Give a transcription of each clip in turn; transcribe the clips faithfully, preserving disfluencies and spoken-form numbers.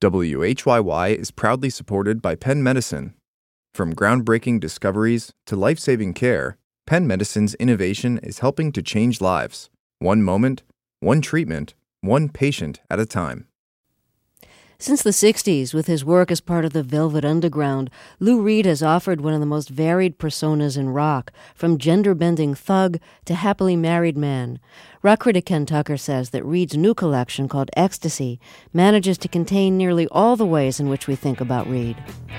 W H Y Y is proudly supported by Penn Medicine. From groundbreaking discoveries to life-saving care, Penn Medicine's innovation is helping to change lives, one moment, one treatment, one patient at a time. Since the sixties, with his work as part of the Velvet Underground, Lou Reed has offered one of the most varied personas in rock, from gender-bending thug to happily married man. Rock critic Ken Tucker says that Reed's new collection, called Ecstasy, manages to contain nearly all the ways in which we think about Reed.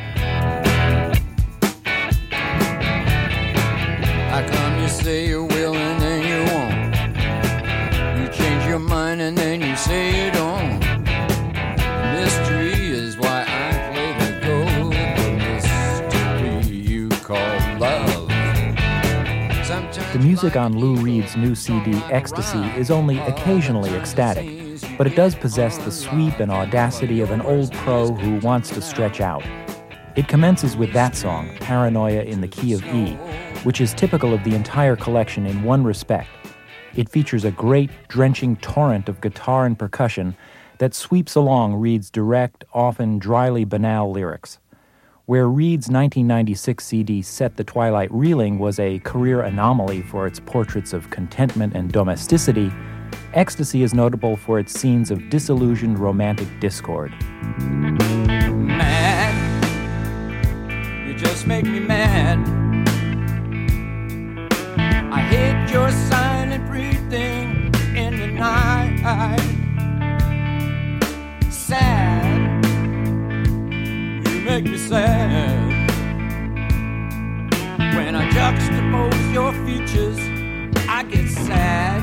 How come you say you will and then you won't? You change your mind and then you say you don't. Mystery is why I play the golden mystery you call love. Sometimes the music on Lou Reed's new C D, Ecstasy, is only occasionally ecstatic, but it does possess the sweep and audacity of an old pro who wants to stretch out. It commences with that song, Paranoia in the Key of E, which is typical of the entire collection in one respect. It features a great, drenching torrent of guitar and percussion that sweeps along Reed's direct, often dryly banal lyrics. Where Reed's nineteen ninety-six C D Set the Twilight Reeling was a career anomaly for its portraits of contentment and domesticity, Ecstasy is notable for its scenes of disillusioned romantic discord. Mad, you just make me mad. I hate your silent breathing in the night. Sad, you make me sad. When I juxtapose your features, I get sad.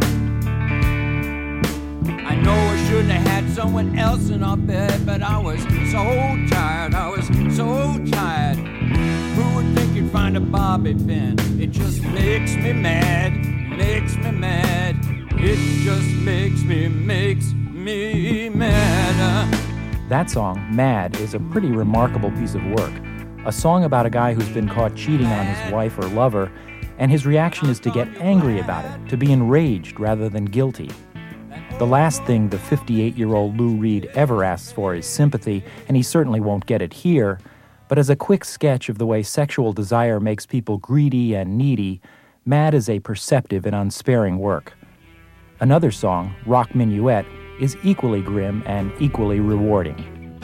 I know I shouldn't have had someone else in our bed, but I was so tired, I was so tired. Who would think you'd find a bobby pin? It just makes me mad, makes me mad. It just makes me, makes me mad. That song, Mad, is a pretty remarkable piece of work. A song about a guy who's been caught cheating on his wife or lover, and his reaction is to get angry about it, to be enraged rather than guilty. The last thing the fifty-eight-year-old Lou Reed ever asks for is sympathy, and he certainly won't get it here, but as a quick sketch of the way sexual desire makes people greedy and needy, Mad is a perceptive and unsparing work. Another song, Rock Minuet, is equally grim and equally rewarding.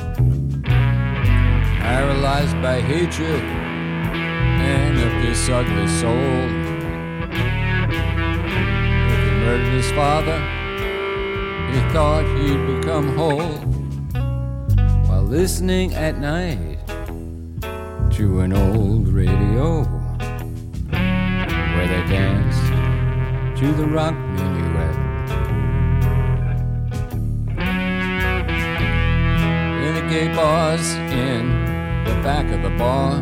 Paralyzed by hatred and of this ugly soul, if he murdered his father, he thought he'd become whole, while listening at night to an old radio where they danced to the rock minuet. In the gay bars in the back of the bar,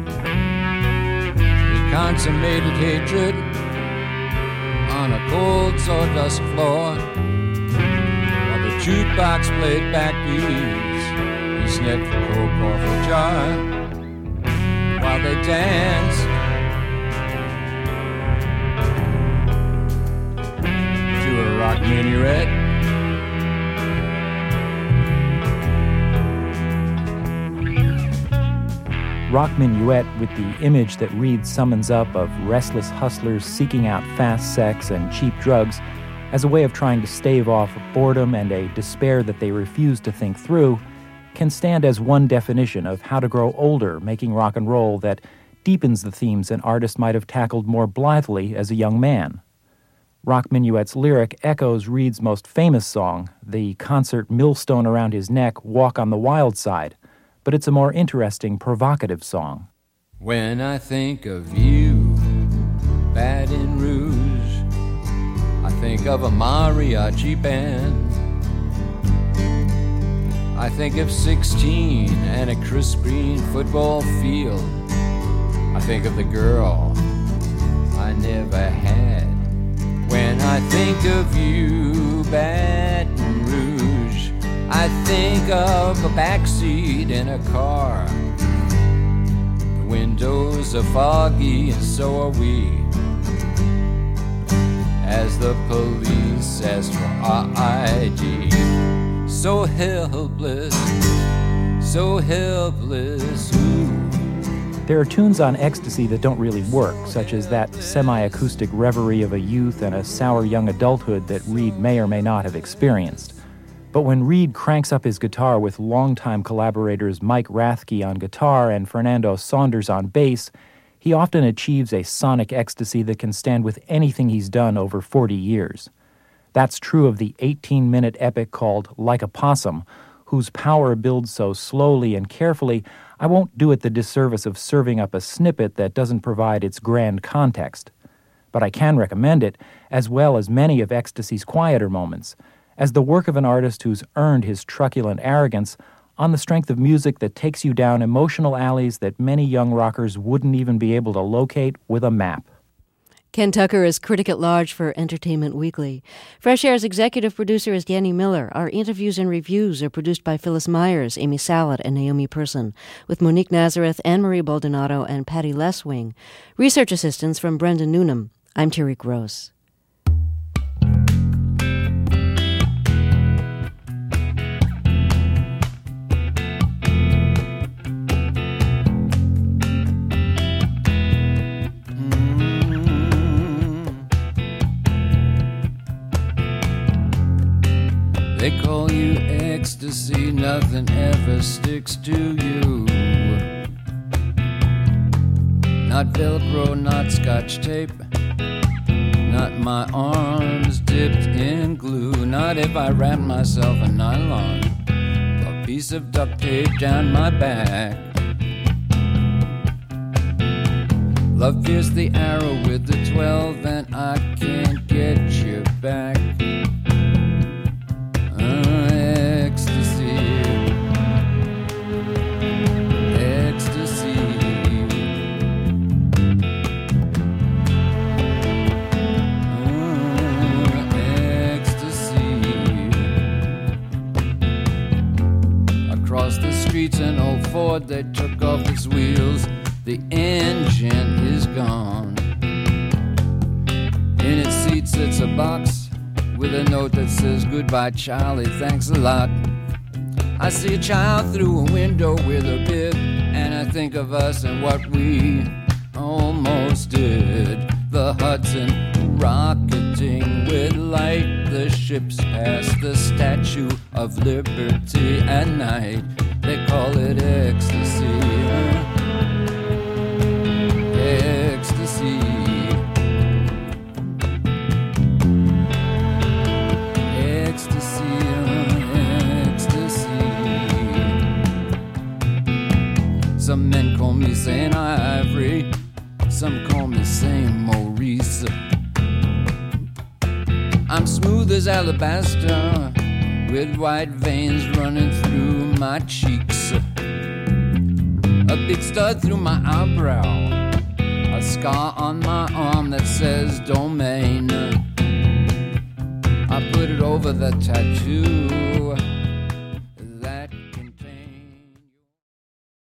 he consummated hatred on a cold sawdust floor. While the jukebox played backbeats, he sniffed the coke off a jar. While they danced to a rock minuet. Rock Minuet, with the image that Reed summons up of restless hustlers seeking out fast sex and cheap drugs as a way of trying to stave off boredom and a despair that they refuse to think through, can stand as one definition of how to grow older making rock and roll that deepens the themes an artist might have tackled more blithely as a young man. Rock Minuet's lyric echoes Reed's most famous song, the concert millstone around his neck, Walk on the Wild Side, but it's a more interesting, provocative song. When I think of you, Baton Rouge, I think of a mariachi band. I think of sixteen and a crisp green football field. I think of the girl I never had. When I think of you, Baton Rouge, I think of a backseat in a car. The windows are foggy and so are we, as the police ask for our I D. so helpless, so helpless. Ooh. There are tunes on Ecstasy that don't really work, such as that semi-acoustic reverie of a youth and a sour young adulthood that Reed may or may not have experienced. But when Reed cranks up his guitar with longtime collaborators Mike Rathke on guitar and Fernando Saunders on bass, he often achieves a sonic ecstasy that can stand with anything he's done over forty years. That's true of the eighteen-minute epic called Like a Possum, whose power builds so slowly and carefully, I won't do it the disservice of serving up a snippet that doesn't provide its grand context. But I can recommend it, as well as many of Ecstasy's quieter moments, as the work of an artist who's earned his truculent arrogance on the strength of music that takes you down emotional alleys that many young rockers wouldn't even be able to locate with a map. Ken Tucker is critic at large for Entertainment Weekly. Fresh Air's executive producer is Danny Miller. Our interviews and reviews are produced by Phyllis Myers, Amy Salat, and Naomi Person, with Monique Nazareth, Anne-Marie Baldonado, and Patty Leswing. Research assistance from Brendan Noonan. I'm Tariq Rose. They call you ecstasy, nothing ever sticks to you. Not Velcro, not Scotch tape, not my arms dipped in glue. Not if I wrap myself in nylon, a piece of duct tape down my back. Love pierced the arrow with the twelve and I can't get you back. An old Ford, they took off its wheels. The engine is gone. In its seat sits a box with a note that says, "Goodbye, Charlie, thanks a lot." I see a child through a window with a bib, and I think of us and what we almost did. The Hudson rocketing with light, the ships past the Statue of Liberty at night. They call it ecstasy, ecstasy, ecstasy, ecstasy. Some men call me Saint Ivory, some call me Saint Maurice. I'm smooth as alabaster, with white veins running through my cheeks. A big stud through my eyebrow, a scar on my arm that says domain. I put it over the tattoo